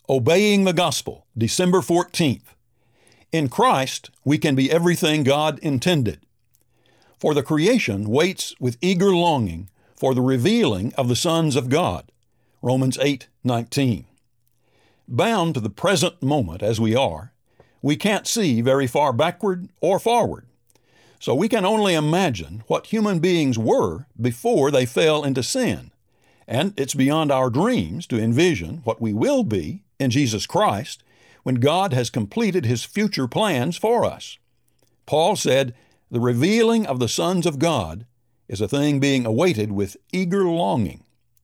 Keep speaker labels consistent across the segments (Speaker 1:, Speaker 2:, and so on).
Speaker 1: Obeying the Gospel, December 14th. In Christ, we can be everything God intended. For the creation waits with eager longing for the revealing of the sons of God. Romans 8:19. Bound to the present moment as we are, we can't see very far backward or forward. So we can only imagine what human beings were before they fell into sin. And it's beyond our dreams to envision what we will be in Jesus Christ when God has completed His future plans for us. Paul said, "The revealing of the sons of God is a thing being awaited with eager longing."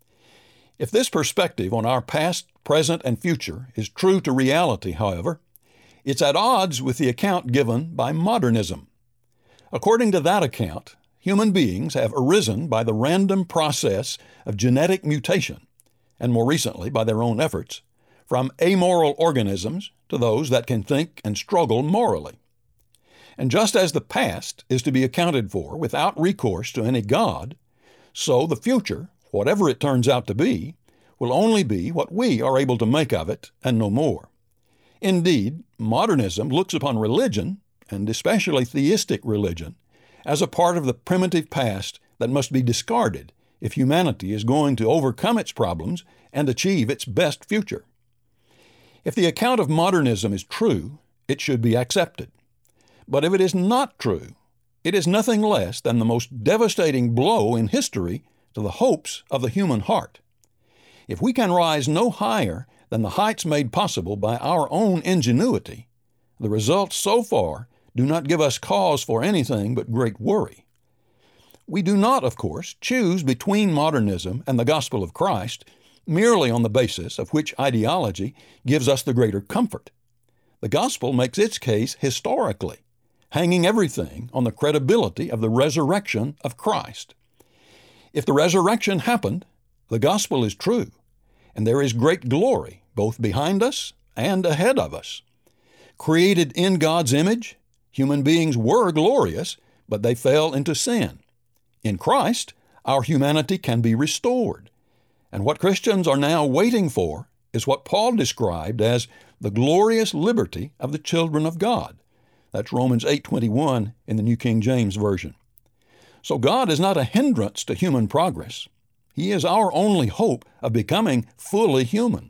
Speaker 1: If this perspective on our past, present, and future is true to reality, however, it's at odds with the account given by modernism. According to that account, human beings have arisen by the random process of genetic mutation, and more recently by their own efforts, from amoral organisms to those that can think and struggle morally. And just as the past is to be accounted for without recourse to any God, so the future, whatever it turns out to be, will only be what we are able to make of it and no more. Indeed, modernism looks upon religion, and especially theistic religion, as a part of the primitive past that must be discarded if humanity is going to overcome its problems and achieve its best future. If the account of modernism is true, it should be accepted. But if it is not true, it is nothing less than the most devastating blow in history to the hopes of the human heart. If we can rise no higher than the heights made possible by our own ingenuity, the results so far do not give us cause for anything but great worry. We do not, of course, choose between modernism and the gospel of Christ merely on the basis of which ideology gives us the greater comfort. The gospel makes its case historically, hanging everything on the credibility of the resurrection of Christ. If the resurrection happened, the gospel is true, and there is great glory both behind us and ahead of us. Created in God's image, human beings were glorious, but they fell into sin. In Christ, our humanity can be restored. And what Christians are now waiting for is what Paul described as the glorious liberty of the children of God. That's Romans 8:21 in the New King James Version. So God is not a hindrance to human progress. He is our only hope of becoming fully human.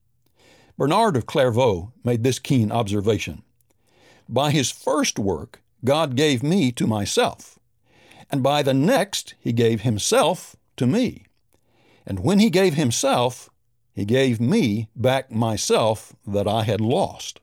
Speaker 1: Bernard of Clairvaux made this keen observation. By His first work, God gave me to myself, and by the next He gave Himself to me. And when He gave Himself, He gave me back myself that I had lost.